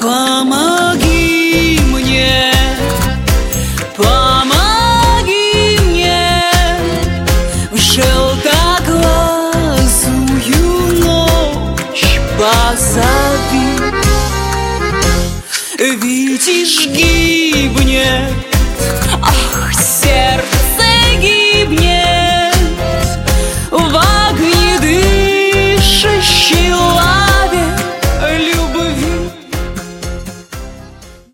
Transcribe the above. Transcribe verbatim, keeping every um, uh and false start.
Помоги мне, помоги мне в желтоглазую ночь позови. Ведь и гибнет, ах, сердце